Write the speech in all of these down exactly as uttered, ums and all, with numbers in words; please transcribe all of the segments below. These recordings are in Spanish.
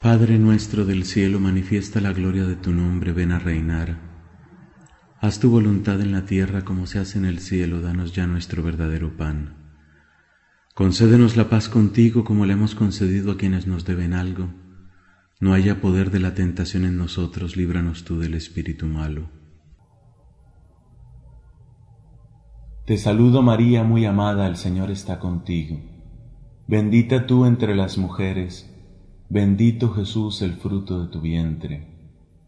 Padre nuestro del cielo, manifiesta la gloria de tu nombre, ven a reinar. Haz tu voluntad en la tierra como se hace en el cielo, danos ya nuestro verdadero pan. Concédenos la paz contigo como le hemos concedido a quienes nos deben algo. No haya poder de la tentación en nosotros, líbranos tú del espíritu malo. Te saludo María, muy amada, el Señor está contigo. Bendita tú entre las mujeres, bendito Jesús, el fruto de tu vientre.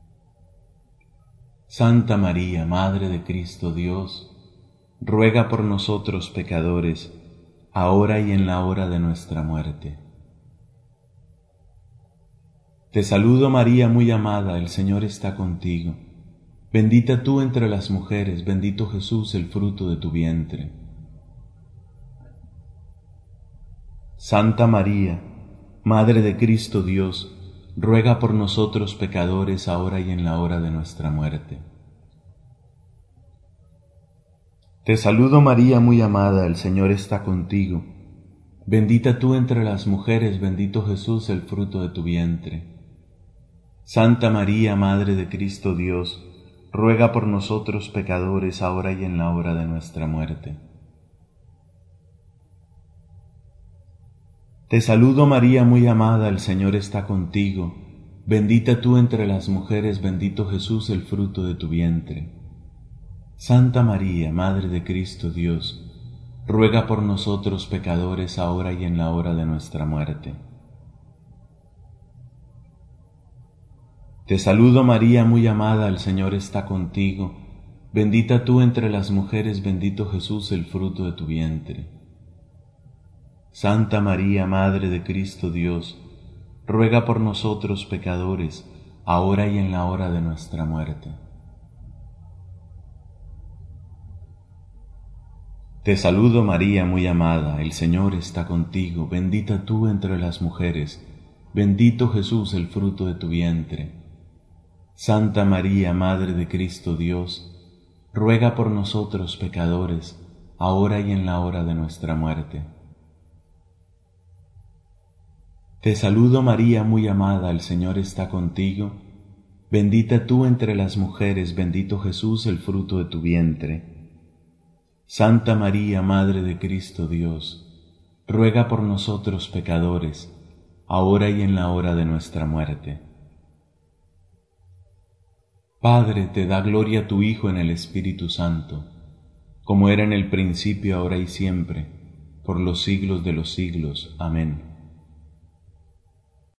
Santa María, Madre de Cristo Dios, ruega por nosotros pecadores, ahora y en la hora de nuestra muerte. Te saludo María, muy amada, el Señor está contigo. Bendita tú entre las mujeres, bendito Jesús, el fruto de tu vientre. Santa María, Madre de Cristo Dios, ruega por nosotros pecadores, ahora y en la hora de nuestra muerte. Te saludo María, muy amada, el Señor está contigo. Bendita tú entre las mujeres, bendito Jesús, el fruto de tu vientre. Santa María, Madre de Cristo Dios, ruega por nosotros pecadores, ahora y en la hora de nuestra muerte. Te saludo María, muy amada, el Señor está contigo. Bendita tú entre las mujeres, bendito Jesús, el fruto de tu vientre. Santa María, Madre de Cristo Dios, ruega por nosotros pecadores, ahora y en la hora de nuestra muerte. Te saludo María, muy amada, el Señor está contigo. Bendita tú entre las mujeres, bendito Jesús, el fruto de tu vientre. Santa María, Madre de Cristo Dios, ruega por nosotros pecadores, ahora y en la hora de nuestra muerte. Te saludo María, muy amada, el Señor está contigo. Bendita tú entre las mujeres, bendito Jesús, el fruto de tu vientre. Santa María, Madre de Cristo Dios, ruega por nosotros pecadores, ahora y en la hora de nuestra muerte. Te saludo María, muy amada, el Señor está contigo. Bendita tú entre las mujeres, bendito Jesús, el fruto de tu vientre. Santa María, Madre de Cristo Dios, ruega por nosotros pecadores, ahora y en la hora de nuestra muerte. Padre, te da gloria a tu Hijo en el Espíritu Santo, como era en el principio, ahora y siempre, por los siglos de los siglos. Amén.